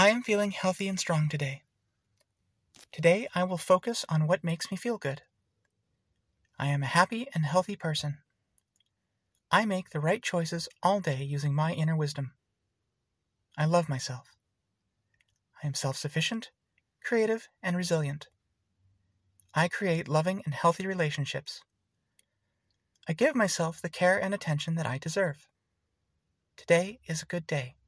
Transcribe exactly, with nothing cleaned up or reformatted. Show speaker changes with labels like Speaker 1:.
Speaker 1: I am feeling healthy and strong today. Today I will focus on what makes me feel good. I am a happy and healthy person. I make the right choices all day using my inner wisdom. I love myself. I am self-sufficient, creative, and resilient. I create loving and healthy relationships. I give myself the care and attention that I deserve. Today is a good day.